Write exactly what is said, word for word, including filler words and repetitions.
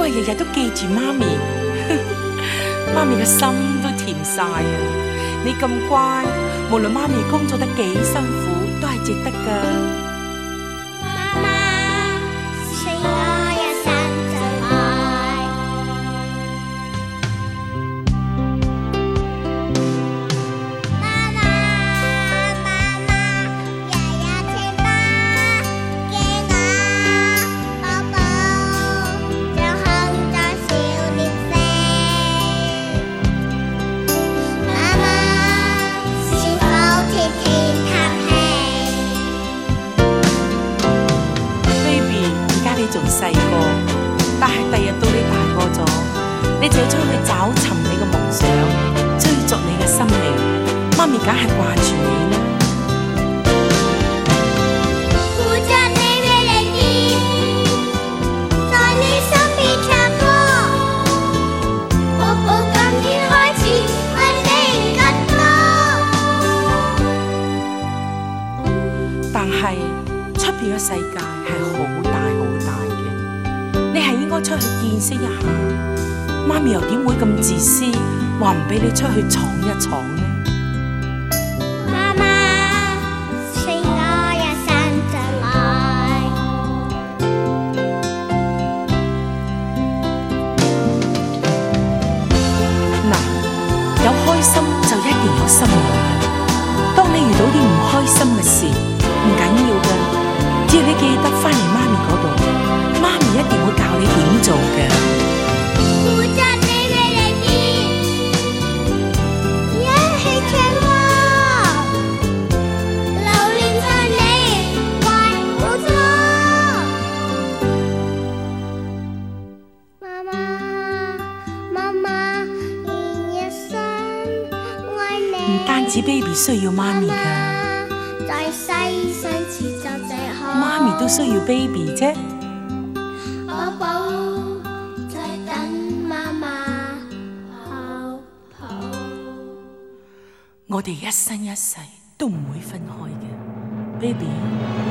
為日日都記住媽咪，媽咪嘅心都甜晒啊！你咁乖，無論媽咪工作得幾辛苦，都係值得㗎。仲細個，但係第日到你大個咗，你就要出去找尋你嘅夢想，追逐你嘅生命。媽咪梗係掛住你啦。扶着你嘅離別，在你身邊唱歌，寶寶今天開始愛你更多。但係出邊嘅世界係好大好大。你係應該出去見識一下，媽咪又點會咁自私，話唔俾你出去闖一闖呢？媽媽，請我也生進來。嗱，有開心就一定有心軟嘅。當你遇到啲唔開心嘅事，唔緊要嘅，只要你記得返嚟媽咪嗰度。媽咪一定會教你點做嘅。扶着你嘅離別，一起唱歌，留戀在你懷冇錯。媽媽，媽媽，願一生愛你。唔單止 baby 需要媽咪㗎，在世上持就最好。媽咪都需要 baby 啫。我哋一生一世都唔會分開嘅 ，baby。